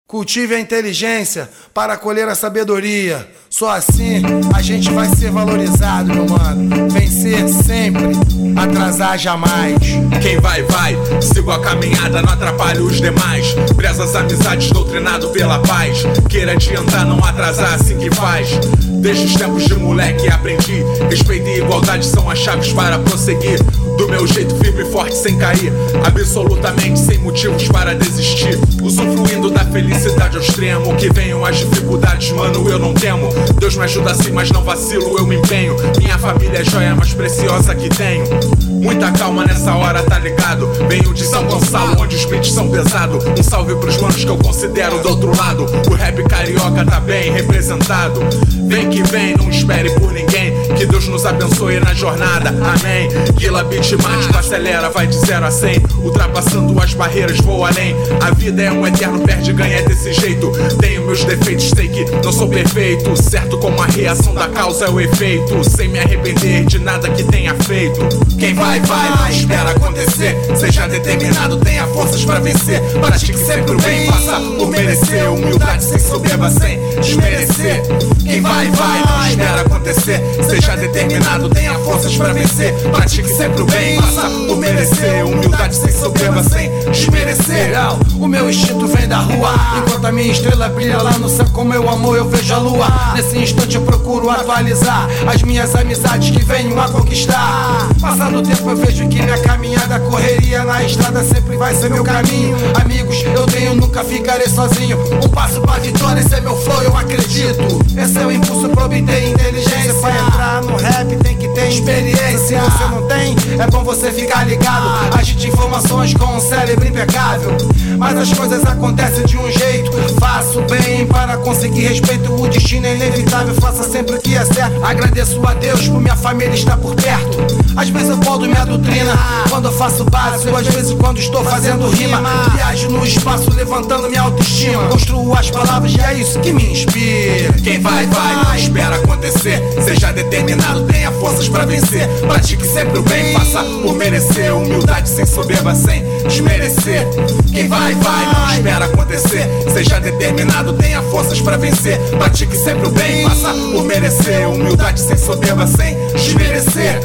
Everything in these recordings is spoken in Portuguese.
Cultive a inteligência para colher a sabedoria. Só assim a gente vai ser valorizado, meu mano. Vencer sempre, atrasar jamais. Quem vai, vai, sigo a caminhada, não atrapalho os demais. Preza as amizades, doutrinado pela paz. Queira adiantar, não atrasar, assim que faz. Desde os tempos de moleque aprendi. Respeito e igualdade são as chaves para prosseguir. Do meu jeito firme e forte sem cair. Absolutamente sem motivos para desistir. Usufruindo da felicidade ao extremo. Que venham as dificuldades, mano, eu não temo. Deus me ajuda assim, mas não vacilo, eu me empenho. Minha família é a joia mais preciosa que tenho. Muita calma nessa hora, tá ligado? Venho de São Gonçalo, onde os beats são pesados. Um salve pros manos que eu considero do outro lado. O rap carioca tá bem representado. Vem que vem, não espere por ninguém. Que Deus nos abençoe na jornada, amém. Guila Beatmático acelera, vai de 0 a 100. Ultrapassando as barreiras, vou além. A vida é um eterno perde e ganha, é desse jeito. Tenho meus defeitos, sei que não sou perfeito. Certo como a reação da causa é o efeito. Sem me arrepender de nada que tenha feito. Quem vai, vai, não espera acontecer. Seja determinado, tenha forças pra vencer. Pratique sempre o bem, faça por merecer. Humildade sem soberba, sem desmerecer. Quem vai, vai, não espera acontecer. Seja determinado, tenha forças pra vencer. Pratique sempre o bem, faça por merecer. Humildade sem soberba, sem desmerecer. O meu instinto vem da rua, enquanto a minha estrela brilha lá no céu com meu amor eu vejo a lua. Nesse instante eu procuro atualizar as minhas amizades que venho a conquistar. Passado o tempo eu vejo que minha caminhada, correria na estrada sempre vai ser meu caminho. Amigos eu tenho, nunca ficarei sozinho. Um passo pra vitória, esse é meu flow, eu acredito. Esse é o impulso pra obter inteligência. Pra entrar no rap tem que ter experiência. Se você não tem, é bom você ficar ligado. Agite informações com um cérebro impecável. Mas as coisas acontecem de um jeito. Faço bem para conseguir respeito. O destino é inevitável, faça sempre o que é certo. Agradeço a Deus por minha família estar por perto. Às vezes eu podo minha doutrina quando eu faço básico, às vezes quando estou fazendo rima. Viajo no espaço levantando minha autoestima. Construo as palavras e é isso que me inspira. Quem vai, vai, não espera acontecer. Seja determinado, tenha forças pra vencer. Pratique sempre o bem, faça por merecer. Humildade sem soberba, sem desmerecer. Quem vai, vai, não espera acontecer. Seja determinado, tenha forças pra vencer. Pratique sempre o bem, faça por merecer. Humildade sem soberba, sem desmerecer.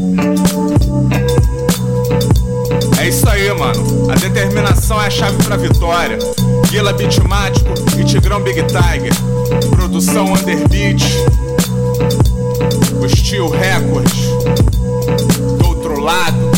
É isso aí, mano. A determinação é a chave pra vitória. Guila Beatmático e Tigrão Big Tiger. Produção Underbeat. O Steel Records. Do outro lado.